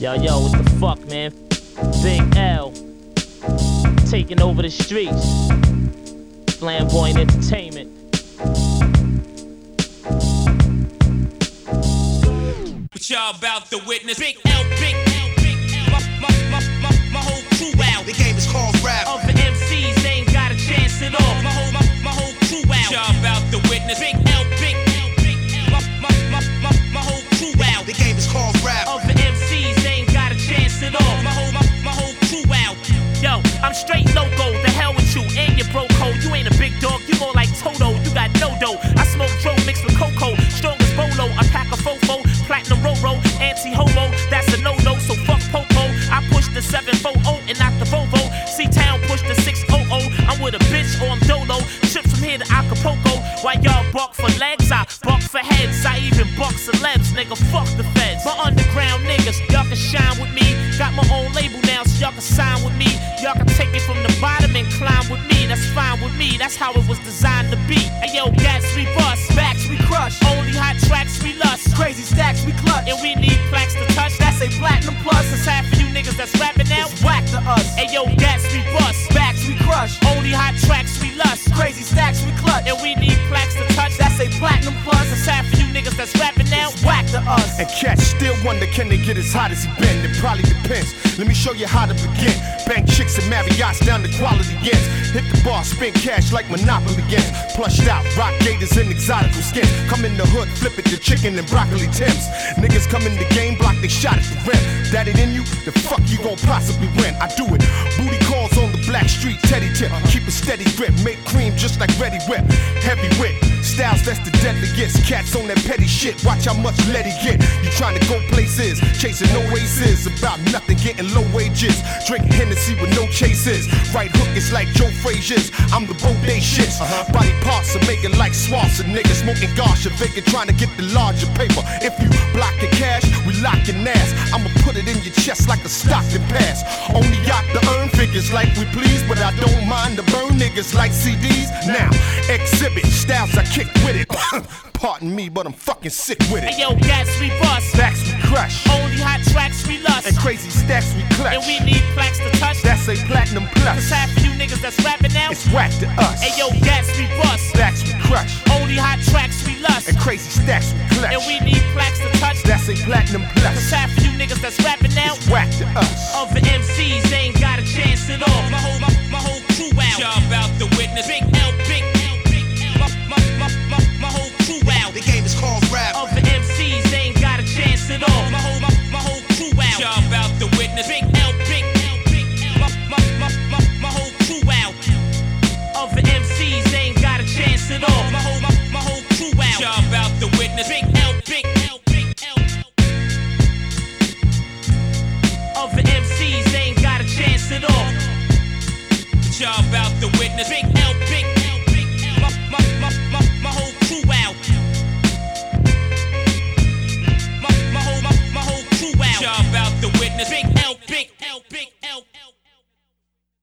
Yo, what the fuck, man? Big L, taking over the streets. Flamboyant Entertainment. What y'all about to witness? Big L, Big L, Big L. My whole crew out. The game is called rap. Other MCs ain't got a chance at all. My whole crew out. What y'all about to witness? Big L, Big L, Big L. My whole crew out. The game is called rap. Other MCs ain't got a chance at all. My whole crew out. Yo, I'm straight loco. The hell with you and your bro code. You ain't a big dog. You more like Toto. You got no dough. I smoke dro mixed with cocoa. Strong as bolo. I pack a fofo. Platinum Roro. Anti-homo. That's a no-no. So fuck Popo. I push the 740 and not the Volvo. C-Town push the 600. I'm with a bitch or I'm dolo. Trip from here to Acapulco. While y'all bark for legs, I bark for heads. I even bark celebs, nigga, fuck the feds. My underground niggas, y'all can shine with me. Got my own label now, so y'all can sign with me. Y'all can take it from the bottom and climb with me. That's fine with me, that's how it was designed to be. Hey yo, gas we bust, backs we crush. Only hot tracks we lust. Crazy stacks we clutch. And we need plaques to touch, that's a platinum plus. It's half of you niggas that's rapping now, it's whack to us. Hey yo, gas we bust, backs we crush. Only hot tracks we lust. Crazy stacks we clutch. And we need plaques to touch, that's a platinum plus. It's half of you niggas that's rapping now, it's whack to us. And cats still wonder, can they get as hot as he been? It probably depends. Let me show you how to begin. Bank chicks and Marriott's down to quality ends. Hit the bar, spend cash like Monopoly games. Plushed out, rock gators and exotical skins. Come in the hood, flip it to chicken and broccoli Tims. Niggas come in the game, block they shot at the rim. That it in you? The fuck you gon' possibly win? I do it. Booty calls on the black street, teddy tip. Keep a steady grip, make cream just like Ready Whip. Heavy whip, styles that's the deadliest. Cats on that petty shit, watch how much let it get. You trying to go places, chasing no aces. About nothing, getting low wages. Drink Hennessy with no chases. Right hook is like Joe Frazier's. I'm the Bode shits. Body parts are making like Swanson. Niggas smoking gosh and vacant, trying to get the larger paper. If you block the cash, we lock your ass. I'ma put it in your chest like a Stockton pass. Only yacht to earn figures like we please, but I don't mind to burn niggas like CDs. Now, exhibit styles I kick with it. Pardon me, but I'm fucking sick with it. Hey yo, gas we bust, backs we crush. Only hot tracks we lust. And crazy stacks we clutch. And we need plaques to touch. That's a platinum plus. Cause half of you niggas that's rapping now, it's whack to us. Hey yo, gas we bust, backs we crush. Only hot tracks we lust. And crazy stacks we clutch. And we need plaques to touch. That's a platinum plus. Cause half of you niggas that's rapping now, it's whack to us. Other MCs ain't got a chance at all. My whole crew out. Y'all about to witness Big L, Big L, Big L. My whole crew out. The game is called rap. Other MCs ain't got a chance at all. My whole crew out. Y'all about to witness Big L, Big L, Big L. My whole crew out. Other MCs ain't got a chance at all. My whole crew out. Y'all about to witness Big L, Big L, Big L. Other MCs ain't got a chance at all. Y'all about to witness Big L.